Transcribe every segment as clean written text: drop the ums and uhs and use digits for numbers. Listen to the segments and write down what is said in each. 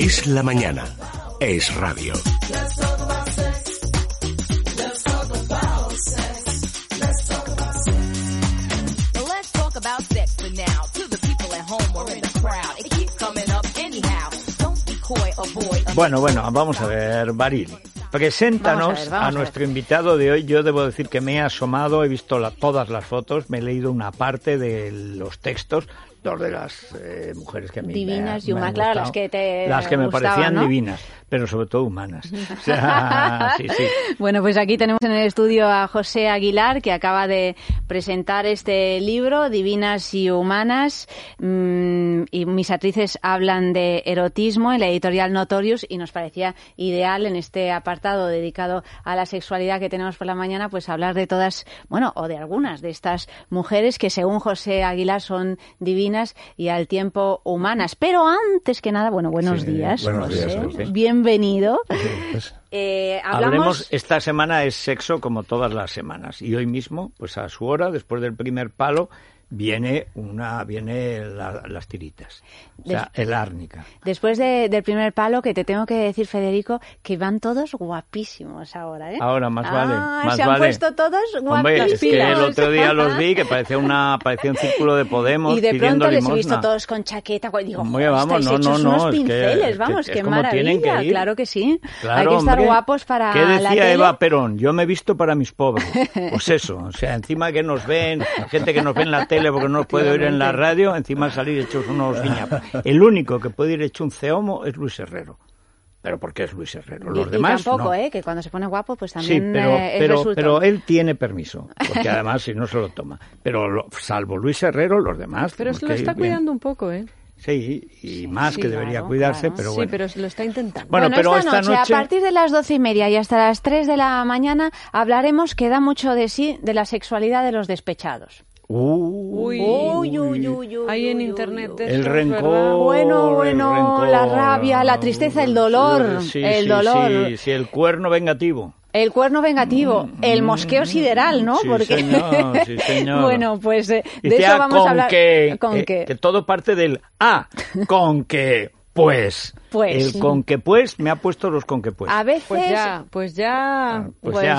Es la mañana. Es radio. Bueno, vamos a ver, Barili. Preséntanos a nuestro invitado de hoy. Yo debo decir que me he asomado, he visto todas las fotos, me he leído una parte de los textos, dos de las mujeres que a mí divinas me y humanas, claro, las que te las que me gustaban, parecían, ¿no? Divinas, pero sobre todo humanas. O sea, sí. Bueno, pues aquí tenemos en el estudio a José Aguilar, que acaba de presentar este libro, Divinas y Humanas, y mis actrices hablan de erotismo, en la editorial Notorious, y nos parecía ideal en este apartado dedicado a la sexualidad que tenemos por la mañana, pues hablar de todas, bueno, o de algunas de estas mujeres que según José Aguilar son divinas y al tiempo humanas. Pero antes que nada, buenos días, buenos José. días, José. Bienvenido. Hablemos, esta semana es sexo como todas las semanas, y hoy mismo, pues a su hora, después del primer palo, viene las tiritas, o sea, el árnica. Después del primer palo, que te tengo que decir, Federico, que van todos guapísimos ahora, ¿eh? Ahora, más vale. Se han puesto todos guapísimos. Hombre, es que el otro día los vi, que parecía un círculo de Podemos, y de pidiendo pronto les limosna. he visto todos con chaqueta. Digo, hombre, vamos, estáis hechos unos pinceles, vamos, es qué como tienen maravilla. que ir. Claro que sí. Claro, hay que estar hombre. guapos para ¿Qué la decía tele? Eva Perón? Yo me he visto para mis pobres. Pues eso, o sea, encima que nos ven, gente que nos ve en la tele porque no nos puede oír en la radio, encima salir hechos unos guiñapos. El único que puede ir hecho un cehomo es Luis Herrero. ¿Pero por qué es Luis Herrero? Los demás tampoco, no. que cuando se pone guapo, pues también sí, pero él tiene permiso, porque además si no se lo toma. Pero salvo Luis Herrero, los demás... Pero se lo está cuidando un poco, ¿eh? Sí, y más que debería cuidarse, pero bueno. Sí, pero lo está intentando. Bueno, pero esta noche, a partir de las 12:30 y hasta las 3 de la mañana, hablaremos, que da mucho de sí, de la sexualidad de los despechados. Uy. Ahí en internet de el eso, rencor, bueno, el rencor, la rabia, la tristeza, el dolor, sí, sí, el cuerno vengativo. El cuerno vengativo, el mosqueo sideral, ¿no? Sí, señor. Bueno, pues de eso vamos a hablar. Que todo parte del con que pues. El con que pues me ha puesto los con que pues. A veces. Pues ya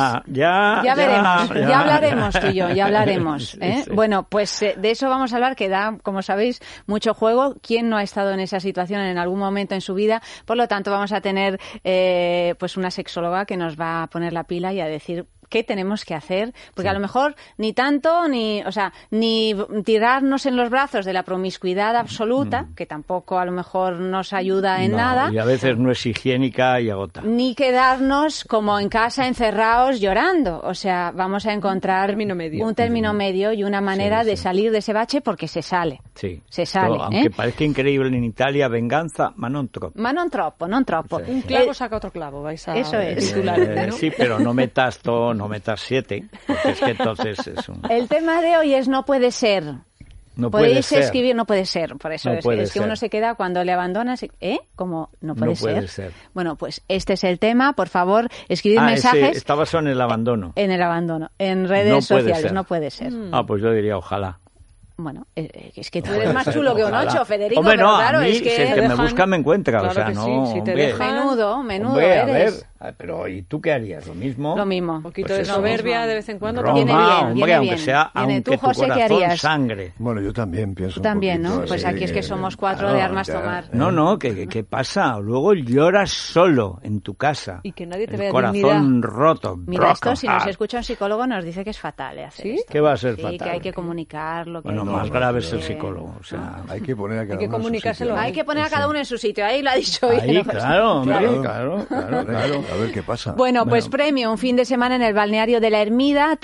veremos, ya hablaremos tú y yo, ya hablaremos. Sí. Bueno, pues de eso vamos a hablar, que da, como sabéis, mucho juego. ¿Quién no ha estado en esa situación en algún momento en su vida? Por lo tanto, vamos a tener pues una sexóloga que nos va a poner la pila y a decir qué tenemos que hacer, porque a lo mejor ni tirarnos en los brazos de la promiscuidad absoluta, que tampoco a lo mejor nos ayuda en nada. Y a veces no es higiénica y agota. Ni quedarnos como en casa encerrados llorando. O sea, vamos a encontrar un término medio y una manera de salir de ese bache, porque se sale. Sí. Se sale. Aunque parezca increíble en Italia, venganza, ma non troppo. Ma non troppo. Sí. Un clavo saca otro clavo, vais a eso es. ¿No? Sí, pero no metas 7, porque es que entonces es un... El tema de hoy es no puede ser. No Podéis puede escribir, no puede ser. Por eso no es que uno se queda cuando le abandonas. ¿Cómo no puede ser? Puede ser. Bueno, pues este es el tema. Por favor, escribid mensajes. Está basado en el abandono. En el abandono. En redes sociales. No puede ser. Pues yo diría ojalá. Bueno, es que tú eres más chulo que un 8, Federico. Hombre, pero no, claro, a mí, es que si el que me busca me encuentra. Claro, o sea, que no, sí, si te hombre. Menudo Hombre, eres. A ver, pero ¿y tú qué harías? ¿Lo mismo? Lo mismo. Un poquito Pues de eso. soberbia de vez en cuando. Roma, Viene bien, hombre, viene aunque bien. sea, Viene. aunque ¿Tú, tu José, qué corazón harías? sangre. Bueno, yo también pienso Tú también, un poquito, ¿no? Pues aquí es que somos 4 de armas tomar. No, ¿qué pasa? Luego lloras solo en tu casa. Y que nadie te vea el corazón roto. Mira, esto si nos escucha un psicólogo nos dice que es fatal hacer ¿Sí? esto. ¿Qué va a ser Sí, fatal? que hay que comunicarlo. Bueno, más grave es el psicólogo. O sea, hay que poner a cada Hay que uno en su comunicárselo. sitio. Hay que poner a cada uno en su sitio. Ahí lo ha dicho bien. ahí, claro, hombre, claro. A ver qué pasa. Bueno, pues premio, un fin de semana en el balneario de La Ermida,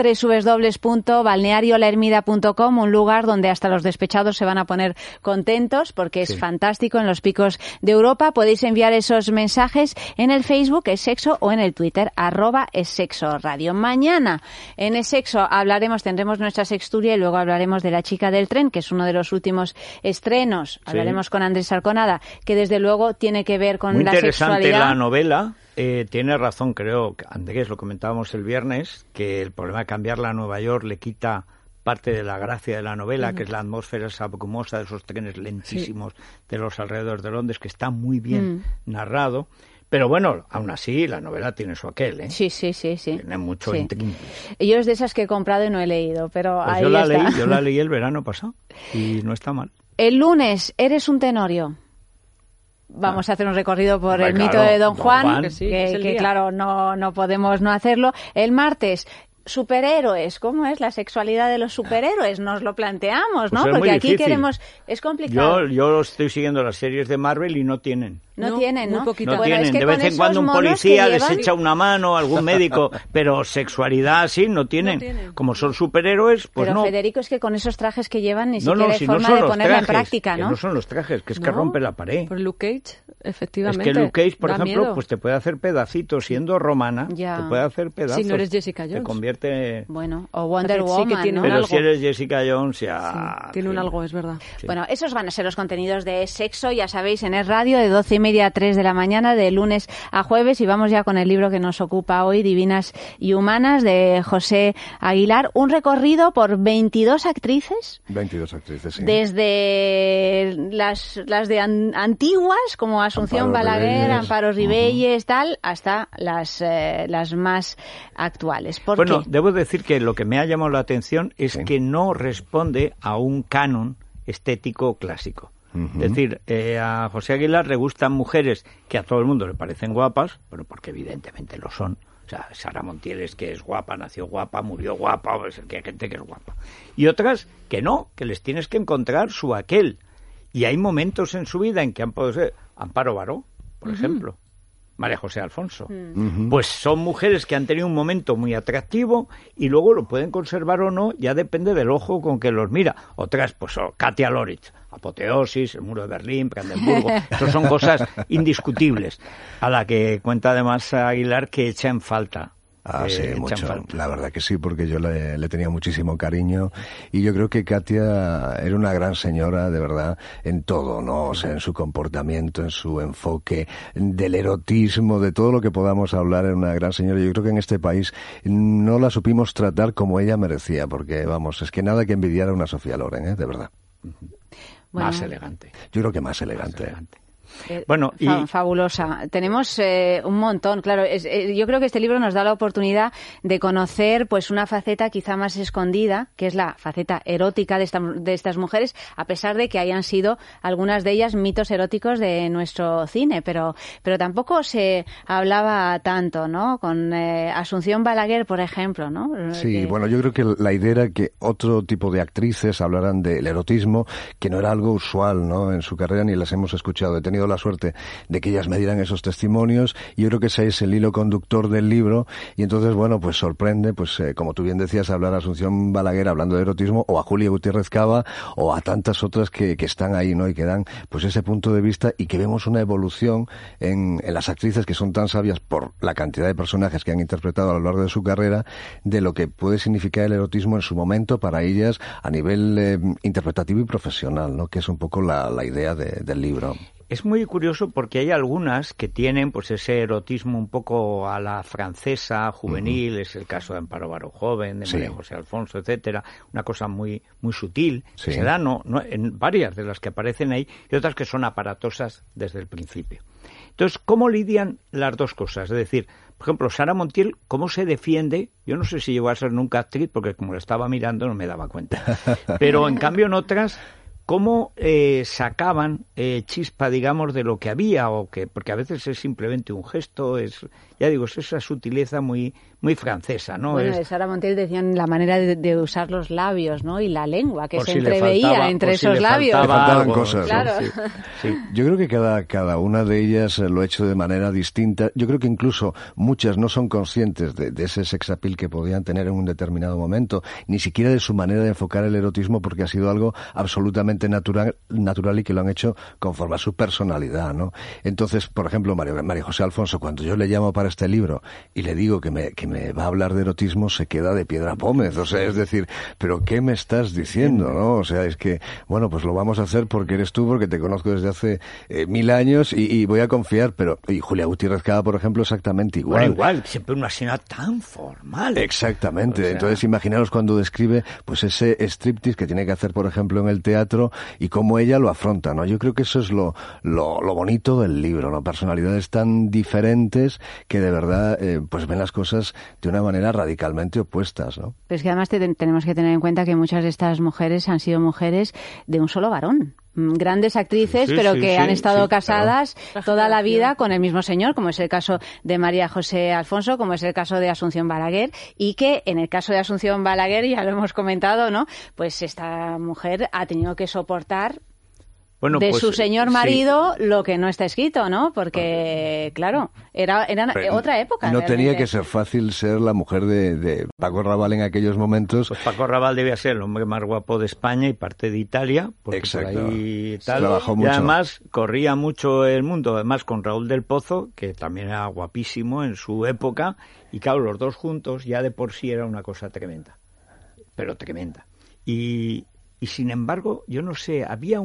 www.balneariolahermida.com, un lugar donde hasta los despechados se van a poner contentos porque es fantástico, en los picos de Europa. Podéis enviar esos mensajes en el Facebook, Es Sexo, o en el Twitter, @EsSexoRadio. Mañana en Es Sexo tendremos nuestra sexturia y luego hablaremos de La chica del tren, que es uno de los últimos estrenos. Hablaremos con Andrés Arconada, que desde luego tiene que ver con muy la interesante sexualidad. la novela. Tiene razón, creo, Andrés, lo comentábamos el viernes, que el problema de cambiarla a Nueva York le quita parte de la gracia de la novela, que es la atmósfera esa brumosa de esos trenes lentísimos de los alrededores de Londres, que está muy bien narrado. Pero bueno, aún así, la novela tiene su aquel, ¿eh? Sí. Tiene mucho intríngulis. Yo es de esas que he comprado y no he leído, pero pues ahí yo está. la leí el verano pasado y no está mal. El lunes, eres un tenorio. Vamos a hacer un recorrido por el mito claro, de Don Juan, que sí, es el que día. claro, no podemos no hacerlo. El martes, superhéroes, ¿cómo es la sexualidad de los superhéroes? Nos lo planteamos, ¿no? Pues es porque muy aquí difícil. queremos... Es complicado. Yo estoy siguiendo las series de Marvel y no tienen. No tienen, ¿no? muy poquita. No Bueno, tienen. es que De con vez en esos cuando un monos policía que les llevan- echa una mano, algún médico, pero sexualidad así no tienen. No tienen. Como son superhéroes, pues Pero no. Federico, es que con esos trajes que llevan ni No, siquiera hay si no forma son de los ponerla en trajes, práctica, que ¿no? no son los trajes, que es que No, rompe la pared. Por Luke Cage, Es efectivamente. que Luke Cage, por da ejemplo, miedo. pues te puede hacer pedacitos. Siendo romana, Ya. te puede hacer pedazos. Si no eres Jessica Te Jones. convierte... Bueno, o Wonder Sí, que Woman, tiene ¿no? un Pero algo. si eres Jessica Jones, ya... Sí, tiene un algo, es verdad. Sí. Bueno, esos van a ser los contenidos de Sexo, ya sabéis, en Es Radio, de 12:30 a 3 de la mañana, de lunes a jueves, y vamos ya con el libro que nos ocupa hoy, Divinas y Humanas, de José Aguilar. Un recorrido por 22 actrices, 22 actrices, sí. desde las de antiguas, como Asunción Amparo Balaguer, Ribelles. Amparo Ribelles, tal, hasta las más actuales. ¿Por Bueno, qué? debo decir que lo que me ha llamado la atención es Sí. que no responde a un canon estético clásico. Es decir, a José Aguilar le gustan mujeres que a todo el mundo le parecen guapas, bueno, porque evidentemente lo son. O sea, Sara Montiel es que es guapa, nació guapa, murió guapa, pues que hay gente que es guapa. Y otras que no, que les tienes que encontrar su aquel. Y hay momentos en su vida en que han podido ser Amparo Baró, por ejemplo, María José Alfonso. Pues son mujeres que han tenido un momento muy atractivo y luego lo pueden conservar o no, ya depende del ojo con que los mira. Otras, pues Katia Loritz, Apoteosis, el muro de Berlín, Brandenburgo, eso son cosas indiscutibles, a la que cuenta además Aguilar que echa en falta. Sí, Echan mucho. falta. La verdad que sí, porque yo le tenía muchísimo cariño y yo creo que Katia era una gran señora, de verdad, en todo, ¿no? O sea, en su comportamiento, en su enfoque, del erotismo, de todo lo que podamos hablar, era una gran señora. Yo creo que en este país no la supimos tratar como ella merecía, porque, vamos, es que nada que envidiar a una Sofía Loren, ¿eh? De verdad. Bueno, Más elegante. Yo creo que más elegante. Bueno, y fabulosa. Tenemos un montón, claro. Yo creo que este libro nos da la oportunidad de conocer pues una faceta quizá más escondida, que es la faceta erótica de estas mujeres, a pesar de que hayan sido algunas de ellas mitos eróticos de nuestro cine, pero tampoco se hablaba tanto, ¿no? Con Asunción Balaguer, por ejemplo, ¿no? Sí, bueno, yo creo que la idea era que otro tipo de actrices hablaran del erotismo, que no era algo usual, ¿no? En su carrera ni las hemos escuchado. He tenido la suerte de que ellas me dieran esos testimonios y yo creo que ese es el hilo conductor del libro y entonces, bueno, pues sorprende, pues como tú bien decías, hablar a Asunción Balaguer hablando de erotismo o a Julia Gutiérrez Cava o a tantas otras que están ahí, ¿no? Y que dan pues ese punto de vista y que vemos una evolución en las actrices que son tan sabias por la cantidad de personajes que han interpretado a lo largo de su carrera de lo que puede significar el erotismo en su momento para ellas a nivel interpretativo y profesional, ¿no? Que es un poco la idea del libro. es muy curioso porque hay algunas que tienen pues ese erotismo un poco a la francesa, juvenil, es el caso de Amparo Baró joven, de María José Alfonso, etcétera, una cosa muy muy sutil, que se da no, en varias de las que aparecen ahí, y otras que son aparatosas desde el principio. Entonces, ¿cómo lidian las dos cosas? Es decir, por ejemplo, Sara Montiel, ¿cómo se defiende? Yo no sé si llegó a ser nunca actriz, porque como la estaba mirando no me daba cuenta. Pero en cambio en otras, ¿cómo sacaban chispa, digamos, de lo que había? Porque a veces es simplemente un gesto, ya digo, es esa sutileza muy francesa, ¿no? Bueno, de Sara Montiel decían la manera de usar los labios, ¿no? Y la lengua, que se entreveía entre esos labios. Le faltaban cosas. Claro. ¿No? Sí. Yo creo que cada una de ellas lo ha hecho de manera distinta. Yo creo que incluso muchas no son conscientes de ese sex appeal que podían tener en un determinado momento, ni siquiera de su manera de enfocar el erotismo, porque ha sido algo absolutamente natural y que lo han hecho conforme a su personalidad, ¿no? Entonces, por ejemplo, María José Alfonso, cuando yo le llamo para este libro y le digo que me me va a hablar de erotismo se queda de piedra pómez, o sea, es decir, pero ¿qué me estás diciendo, no? O sea, es que, bueno, pues lo vamos a hacer porque eres tú, porque te conozco desde hace 1000 años y voy a confiar, pero, y Julia Gutiérrez Cava, por ejemplo, exactamente igual. Bueno, igual, siempre una señora tan formal. Exactamente, o sea... entonces imaginaros cuando describe, pues ese striptease que tiene que hacer, por ejemplo, en el teatro y cómo ella lo afronta, ¿no? Yo creo que eso es lo bonito del libro, ¿no? Personalidades tan diferentes que de verdad pues ven las cosas de una manera radicalmente opuestas, ¿no? Pero es que además tenemos que tener en cuenta que muchas de estas mujeres han sido mujeres de un solo varón. Grandes actrices, pero que han estado casadas toda la vida con el mismo señor, como es el caso de María José Alfonso, como es el caso de Asunción Balaguer, y que en el caso de Asunción Balaguer, ya lo hemos comentado, ¿no? Pues esta mujer ha tenido que soportar su señor marido lo que no está escrito, ¿no? Porque, claro, era otra época. No realmente. Tenía que ser fácil ser la mujer de Paco Rabanne en aquellos momentos. Pues Paco Rabanne debía ser el hombre más guapo de España y parte de Italia, porque exacto. Por ahí tal. Trabajó mucho. Y además corría mucho el mundo, además con Raúl del Pozo, que también era guapísimo en su época, y claro, los dos juntos ya de por sí era una cosa tremenda, pero tremenda. Y sin embargo, yo no sé, había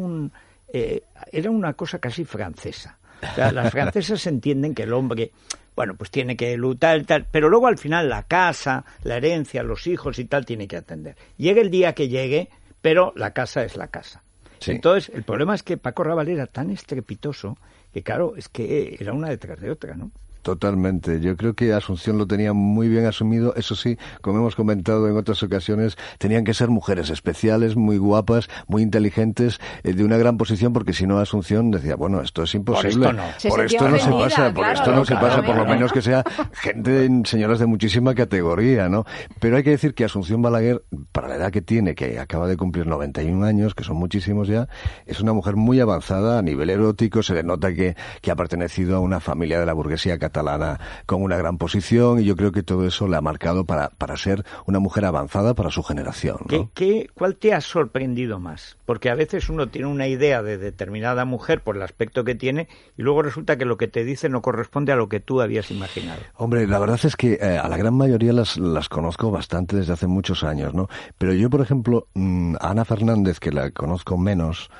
era una cosa casi francesa. O sea, las francesas entienden que el hombre, bueno, pues tiene que luchar y tal, pero luego al final la casa, la herencia, los hijos y tal tiene que atender. Llegue el día que llegue, pero la casa es la casa. Sí. Entonces, el problema es que Paco Rabanne era tan estrepitoso que, claro, es que era una detrás de otra, ¿no? Totalmente. Yo creo que Asunción lo tenía muy bien asumido. Eso sí, como hemos comentado en otras ocasiones, tenían que ser mujeres especiales, muy guapas, muy inteligentes, de una gran posición, porque si no Asunción decía, bueno, esto es imposible. Por esto no se pasa, por esto no se pasa, por lo menos que sea gente, señoras de muchísima categoría, ¿no? Pero hay que decir que Asunción Balaguer, para la edad que tiene, que acaba de cumplir 91 años, que son muchísimos ya, es una mujer muy avanzada a nivel erótico. Se le nota que ha pertenecido a una familia de la burguesía catalana con una gran posición, y yo creo que todo eso le ha marcado para ser una mujer avanzada para su generación, ¿no? ¿Cuál te ha sorprendido más? Porque a veces uno tiene una idea de determinada mujer por el aspecto que tiene y luego resulta que lo que te dice no corresponde a lo que tú habías imaginado. Hombre, la verdad es que a la gran mayoría las conozco bastante desde hace muchos años, ¿no? Pero yo, por ejemplo, a Ana Fernández, que la conozco menos,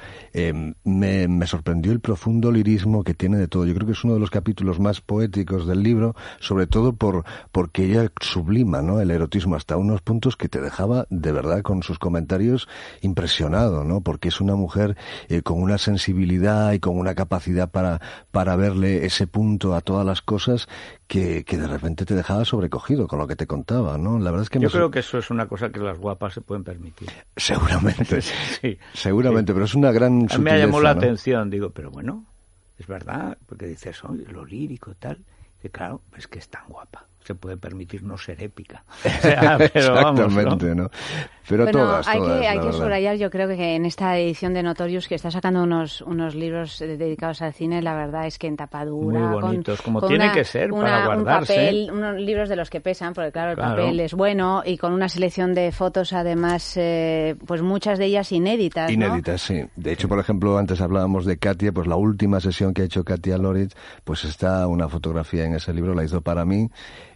me sorprendió el profundo lirismo que tiene de todo. Yo creo que es uno de los capítulos más poéticos del libro, sobre todo porque ella sublima, ¿no?, el erotismo hasta unos puntos que te dejaba de verdad con sus comentarios impresionado, ¿no? Porque es una mujer con una sensibilidad y con una capacidad para verle ese punto a todas las cosas que de repente te dejaba sobrecogido con lo que te contaba, ¿no? La verdad es que yo creo que eso es una cosa que las guapas se pueden permitir. Seguramente, sí, seguramente, sí. Pero es una gran sutileza, me llamó la ¿no? atención, digo, pero bueno, es verdad, porque dices, lo lírico y tal, que claro, es que es tan guapa, se puede permitir no ser épica. O sea, pero exactamente, vamos, ¿no? Pero bueno, todas, hay que subrayar, yo creo que en esta edición de Notorious, que está sacando unos libros dedicados al cine, la verdad es que en tapadura, muy bonitos, como con tiene que ser, para guardarse. Un papel, unos libros de los que pesan, porque claro, el papel es bueno, y con una selección de fotos, además, pues muchas de ellas inéditas, ¿no? Inéditas, sí. De hecho, por ejemplo, antes hablábamos de Katia, pues la última sesión que ha hecho Katia Loritz, pues está una fotografía en ese libro, la hizo para mí.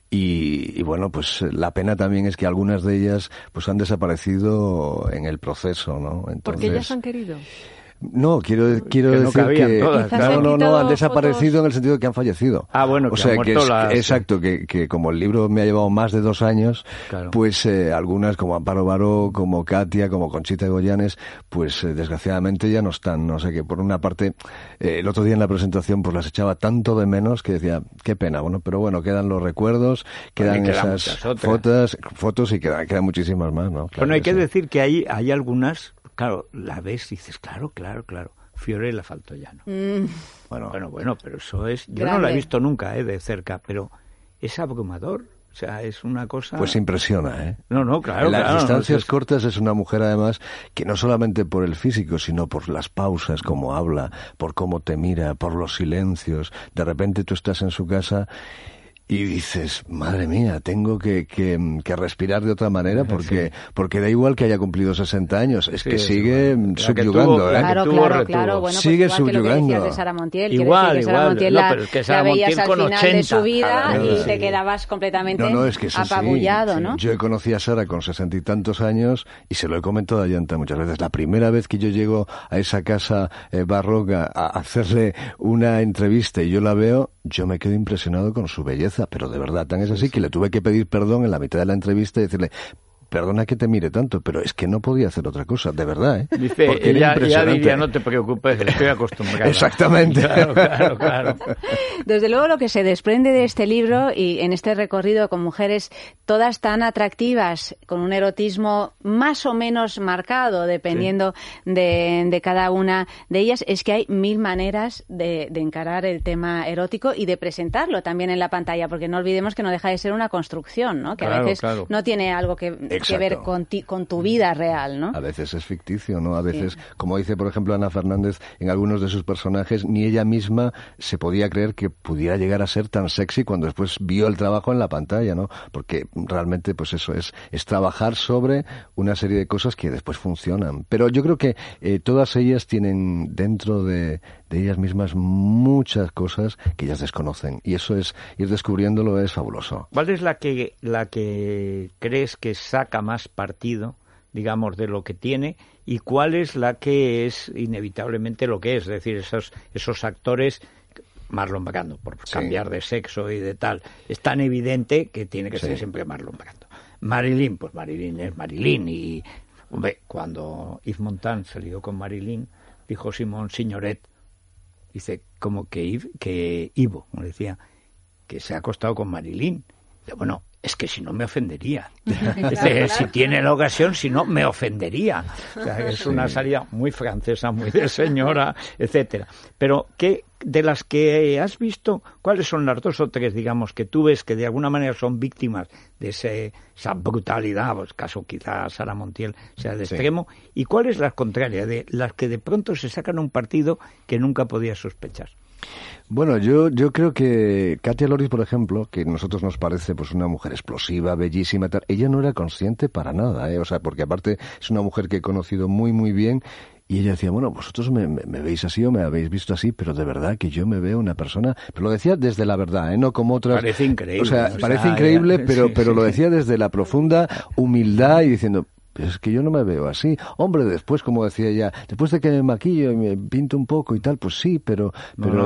Y bueno, pues la pena también es que algunas de ellas pues han desaparecido en el proceso, ¿no? Entonces, porque ellas han querido. No, quiero decir que todas, no han desaparecido fotos en el sentido de que han fallecido. Ah, bueno, que han muerto exacto, que como el libro me ha llevado más de 2 años, claro. Pues algunas como Amparo Baró, como Katia, como Conchita Goyanes, pues desgraciadamente ya no están, no sé, que por una parte el otro día en la presentación pues las echaba tanto de menos que decía, qué pena, bueno, pero bueno, quedan los recuerdos, quedan esas fotos y quedan muchísimas más, ¿no? Claro, bueno, hay que decir que hay algunas. Claro, la ves y dices, claro, Fiorella Faltoiano. Bueno, pero eso es... Yo no la he visto nunca, de cerca, pero es abrumador. O sea, es una cosa... Pues impresiona, ¿eh? No, claro. En las distancias cortas es una mujer, además, que no solamente por el físico, sino por las pausas, cómo habla, por cómo te mira, por los silencios. De repente tú estás en su casa y dices, madre mía, tengo que respirar de otra manera porque da igual que haya cumplido 60 años, es que sigue subyugando. Claro. Bueno, sigue pues subyugando. Que lo que decías de Sara Montiel, igual. Sara Montiel Pero es que Sara la veías Montiel al con final 80. de su vida y te quedabas completamente es que apabullado, ¿no? Yo conocí a Sara con 60 y tantos años y se lo he comentado a Yanta muchas veces. La primera vez que yo llego a esa casa barroca a hacerle una entrevista y yo la veo, yo me quedo impresionado con su belleza, pero de verdad, tan es así que le tuve que pedir perdón en la mitad de la entrevista y decirle, perdona que te mire tanto, pero es que no podía hacer otra cosa, de verdad, ¿eh? Dice, ella diría, no te preocupes, estoy acostumbrada. Exactamente. Claro. Desde luego lo que se desprende de este libro y en este recorrido con mujeres todas tan atractivas, con un erotismo más o menos marcado, dependiendo de cada una de ellas, es que hay 1000 maneras de encarar el tema erótico y de presentarlo también en la pantalla, porque no olvidemos que no deja de ser una construcción, ¿no? Que a veces no tiene algo que ver con tu vida real, ¿no? A veces es ficticio, ¿no? A veces, como dice, por ejemplo, Ana Fernández, en algunos de sus personajes, ni ella misma se podía creer que pudiera llegar a ser tan sexy cuando después vio el trabajo en la pantalla, ¿no? Porque realmente, pues eso es trabajar sobre una serie de cosas que después funcionan. Pero yo creo que todas ellas tienen dentro de ellas mismas muchas cosas que ellas desconocen. Y eso es, ir descubriéndolo es fabuloso. ¿Cuál es la que crees que saca más partido, digamos, de lo que tiene, y cuál es la que es inevitablemente lo que es decir, esos actores, Marlon Brando, por cambiar de sexo y de tal, es tan evidente que tiene que ser siempre Marlon Brando. Marilyn, pues Marilyn es Marilyn, y hombre, cuando Yves Montand se lió con Marilyn, dijo Simón Signoret, dice, como que Ivo, como decía, que se ha acostado con Marilyn. Bueno, es que si no me ofendería. Dice, si tiene la ocasión, si no, me ofendería. O sea, es una salida muy francesa, muy de señora, etcétera. Pero, ¿qué de las que has visto, cuáles son las 2 o 3, digamos, que tú ves que de alguna manera son víctimas de esa brutalidad, pues caso quizás Sara Montiel sea de extremo, y cuál es la contraria, de las que de pronto se sacan un partido que nunca podías sospechar? Bueno, yo creo que Katia Loris, por ejemplo, que a nosotros nos parece pues una mujer explosiva, bellísima, tal, ella no era consciente para nada, o sea, porque aparte es una mujer que he conocido muy, muy bien. Y ella decía, bueno, vosotros me veis así o me habéis visto así, pero de verdad que yo me veo una persona... Pero lo decía desde la verdad, no como otras... Parece increíble. O sea, parece increíble, pero lo decía desde la profunda humildad y diciendo... Es que yo no me veo así. Hombre, después, como decía ella, después de que me maquillo y me pinto un poco y tal, pues sí, pero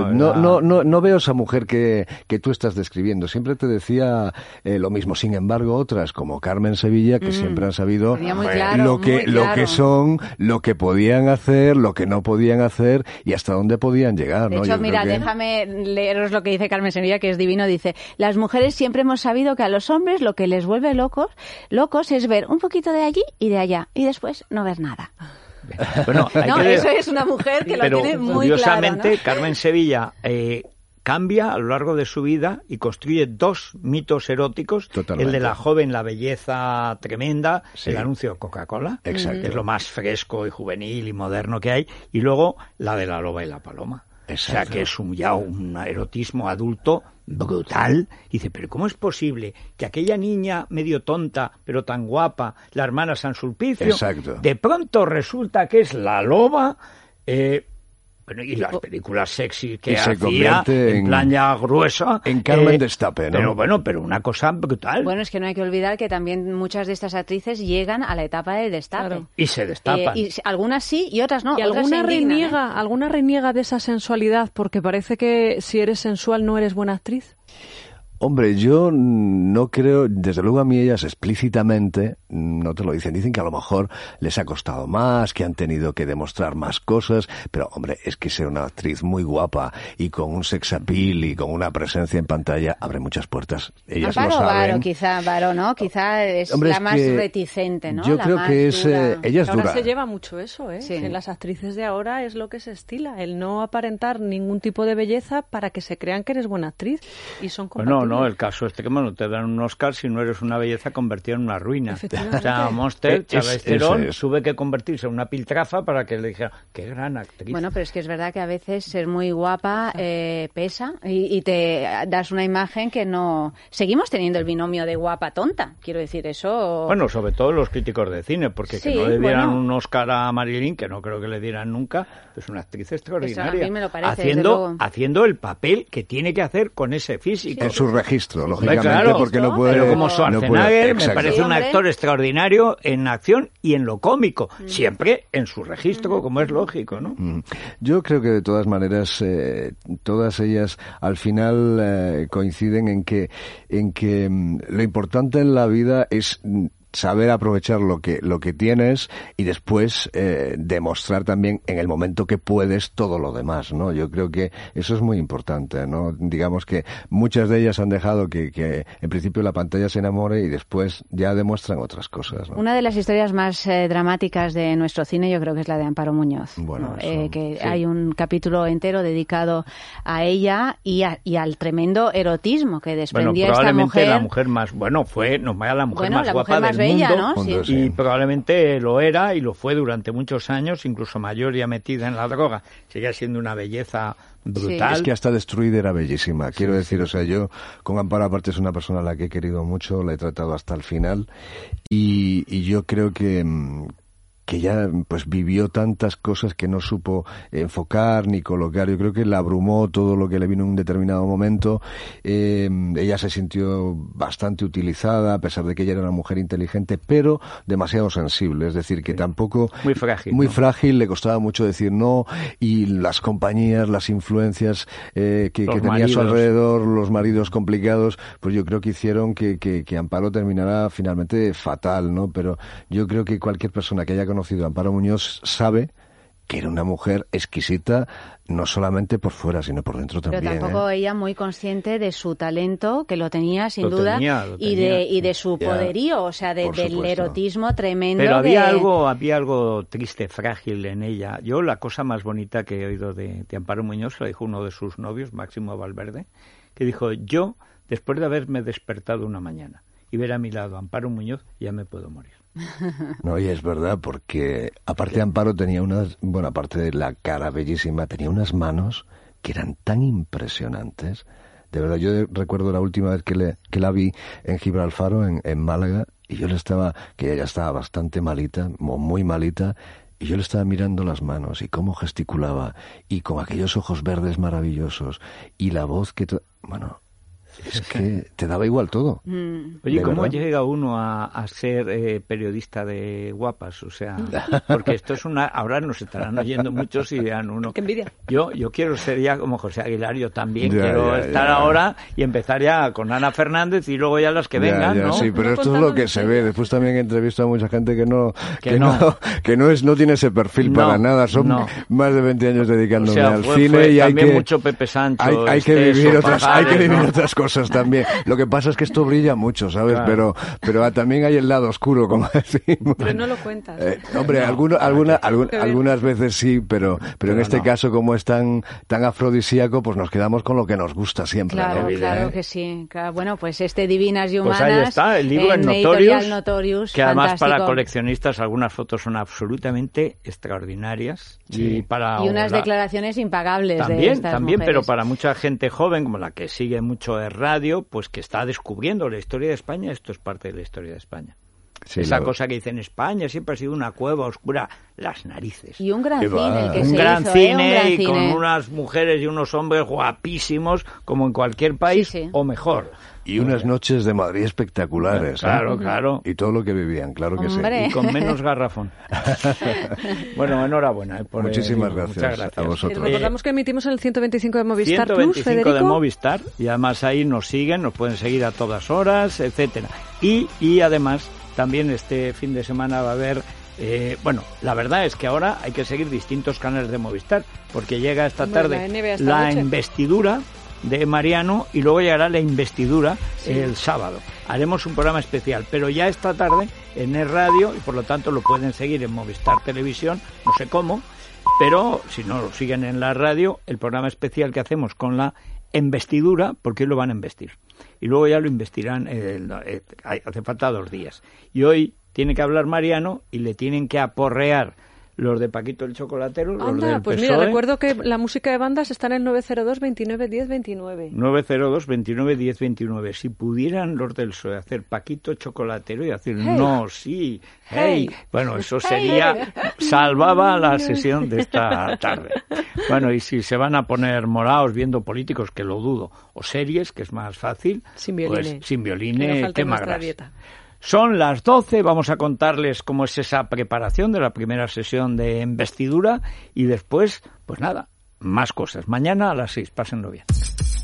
no veo esa mujer que tú estás describiendo. Siempre te decía lo mismo. Sin embargo, otras, como Carmen Sevilla, que siempre han sabido lo que son, lo que podían hacer, lo que no podían hacer y hasta dónde podían llegar. De hecho, mira, déjame leeros lo que dice Carmen Sevilla, que es divino. Dice, las mujeres siempre hemos sabido que a los hombres lo que les vuelve locos es ver un poquito de allí y de allá, y después no ver nada. Bueno, eso es una mujer que lo tiene muy curiosamente, claro, ¿no? Carmen Sevilla cambia a lo largo de su vida y construye 2 mitos eróticos. Totalmente. El de la joven, la belleza tremenda, el anuncio de Coca-Cola, que es lo más fresco y juvenil y moderno que hay, y luego la de la loba y la paloma. Exacto. O sea, que es un erotismo adulto brutal. Dice, pero ¿cómo es posible que aquella niña medio tonta, pero tan guapa, la hermana San Sulpicio, de pronto resulta que es la loba? Bueno, y las películas sexy que hacía, en plan ya gruesa. En Carmen Destape, ¿no? Pero una cosa brutal. Bueno, es que no hay que olvidar que también muchas de estas actrices llegan a la etapa del destape. Claro. Y se destapan. Y algunas sí y otras no. Y otras alguna reniega de esa sensualidad porque parece que si eres sensual no eres buena actriz. Hombre, yo no creo, desde luego a mí ellas explícitamente no te lo dicen. Dicen que a lo mejor les ha costado más, que han tenido que demostrar más cosas, pero hombre, es que ser una actriz muy guapa y con un sex appeal y con una presencia en pantalla abre muchas puertas. Ellas lo saben. Varo, ¿no? Quizá es hombre, la más reticente, ¿no? Yo creo que ella es dura. Ahora se lleva mucho eso, ¿eh? Sí. En las actrices de ahora es lo que se estila, el no aparentar ningún tipo de belleza para que se crean que eres buena actriz y son compatibles. No, el caso es que no te dan un Oscar si no eres una belleza convertida en una ruina. O sea, Charlize Theron tuve que convertirse en una piltrafa para que le dijera, qué gran actriz. Bueno, pero es que es verdad que a veces ser muy guapa pesa y te das una imagen que no... Seguimos teniendo el binomio de guapa tonta, quiero decir, eso... Bueno, sobre todo los críticos de cine, porque sí, que no le dieran un Oscar a Marilyn, que no creo que le dieran nunca, es una actriz extraordinaria. Eso a mí me lo parece, haciendo el papel que tiene que hacer con ese físico. En su registro, lógicamente, claro, porque no puede... Pero como Schwarzenegger, me parece un hombre. actor extraordinario en acción y en lo cómico, siempre en su registro, como es lógico, ¿no? Yo creo que de todas maneras, todas ellas al final coinciden en que lo importante en la vida es saber aprovechar lo que tienes y después demostrar también en el momento que puedes todo lo demás, ¿no? Yo creo que eso es muy importante, ¿no? Digamos que muchas de ellas han dejado que en principio la pantalla se enamore y después ya demuestran otras cosas, ¿no? Una de las historias más dramáticas de nuestro cine yo creo que es la de Amparo Muñoz. Bueno, que hay un capítulo entero dedicado a ella y al tremendo erotismo que desprendía esta mujer. La mujer más, la mujer más guapa del bella, mundo, ¿no? Sí. Y probablemente lo era y lo fue durante muchos años, incluso mayor ya metida en la droga. Sigue siendo una belleza brutal. Es que hasta destruida era bellísima. Quiero decir, o sea, yo con Amparo aparte es una persona a la que he querido mucho, la he tratado hasta el final y yo creo que ya pues vivió tantas cosas que no supo enfocar ni colocar. Yo creo que la abrumó todo lo que le vino en un determinado momento. Ella se sintió bastante utilizada, a pesar de que ella era una mujer inteligente, pero demasiado sensible. Es decir, que tampoco... Muy frágil. Muy frágil, le costaba mucho decir no, y las compañías, las influencias que tenía a su alrededor, los maridos complicados, pues yo creo que hicieron que Amparo terminara finalmente fatal, ¿no? Pero yo creo que cualquier persona que haya conocido a Amparo Muñoz sabe que era una mujer exquisita, no solamente por fuera, sino por dentro también. Pero tampoco ella muy consciente de su talento, que lo tenía sin duda, y de su poderío, o sea, del erotismo tremendo. Pero había algo triste, frágil en ella. Yo la cosa más bonita que he oído de Amparo Muñoz la dijo uno de sus novios, Máximo Valverde, que dijo, yo, después de haberme despertado una mañana y ver a mi lado a Amparo Muñoz, ya me puedo morir. No, y es verdad, porque aparte Amparo tenía aparte de la cara bellísima, tenía unas manos que eran tan impresionantes. De verdad, yo recuerdo la última vez que la vi en Gibralfaro, en Málaga, y que ella estaba bastante malita, muy malita, y yo le estaba mirando las manos y cómo gesticulaba, y con aquellos ojos verdes maravillosos, y la voz que... Es que te daba igual todo. Oye, ¿cómo llega uno a ser periodista de guapas? O sea, porque esto es ahora nos estarán oyendo muchos y dirán uno... ¡Qué envidia! Yo quiero ser ya como José Aguilar, yo también quiero estar ahora y empezar ya con Ana Fernández y luego ya las que vengan, ¿no? Sí, pero esto es lo que se ve. Después también he entrevistado a mucha gente que no tiene ese perfil para nada. Son más de 20 años dedicándome al cine y hay que... mucho Pepe Sancho. Hay que vivir otras cosas también. Lo que pasa es que esto brilla mucho, ¿sabes? Claro. Pero también hay el lado oscuro, como decimos. Pero no lo cuentas. Hombre, algunas veces sí, pero en este caso, como es tan afrodisíaco, pues nos quedamos con lo que nos gusta siempre. Claro, ¿no? claro que sí. Claro, bueno, pues Divinas y Humanas. Pues ahí está, el libro en Notorious, que además fantástico. para coleccionistas algunas fotos son absolutamente extraordinarias. Sí. Y unas declaraciones impagables también, de estas mujeres. Pero para mucha gente joven, como la que sigue mucho radio, pues que está descubriendo la historia de España, esto es parte de la historia de España. Sí, esa cosa que dicen, España siempre ha sido una cueva oscura, las narices. Y un gran cine el que un se gran hizo, cine, un gran y cine. con unas mujeres y unos hombres guapísimos, como en cualquier país, o mejor. Y unas noches de Madrid espectaculares. Claro, claro. Y todo lo que vivían, claro que sí. Y con menos garrafón. Bueno, enhorabuena. Muchísimas gracias, muchas gracias a vosotros. Recordamos que emitimos en el 125 de Movistar 125 Plus, Federico. de Movistar, y además ahí nos siguen, nos pueden seguir a todas horas, etcétera. Y además, también este fin de semana va a haber... la verdad es que ahora hay que seguir distintos canales de Movistar, porque llega esta tarde la investidura de Mariano y luego llegará la investidura el sábado. Haremos un programa especial, pero ya esta tarde en Es Radio, y por lo tanto lo pueden seguir en Movistar Televisión, no sé cómo, pero si no lo siguen en la radio, el programa especial que hacemos con la investidura, porque hoy lo van a investir. y luego ya lo investirán, hace falta 2 días. Y hoy tiene que hablar Mariano y le tienen que aporrear los de Paquito el Chocolatero, los del pues PSOE. Mira, recuerdo que la música de bandas está en el 902 29 10 29. 902 29 10 29. Si pudieran los del PSOE hacer Paquito Chocolatero y decir hey, no, sí, hey, bueno, eso sería, salvaba la sesión de esta tarde. Bueno, y si se van a poner morados viendo políticos, que lo dudo, o series, que es más fácil, sin violines, pues sin violines, tema grasa. Dieta. Son las 12, vamos a contarles cómo es esa preparación de la primera sesión de investidura y después, pues nada, más cosas. Mañana a las 6, pásenlo bien.